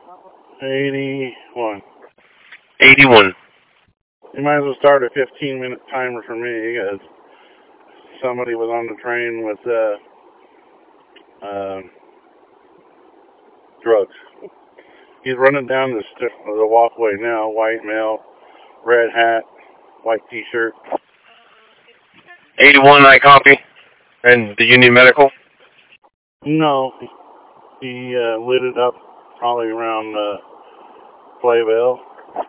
81. 81. You might as well start a 15-minute timer for me, because somebody was on the train with drugs. He's running down the walkway now. White male, red hat, white T-shirt. 81, I copy. And do you need medical? No, he lit it up probably around Playville.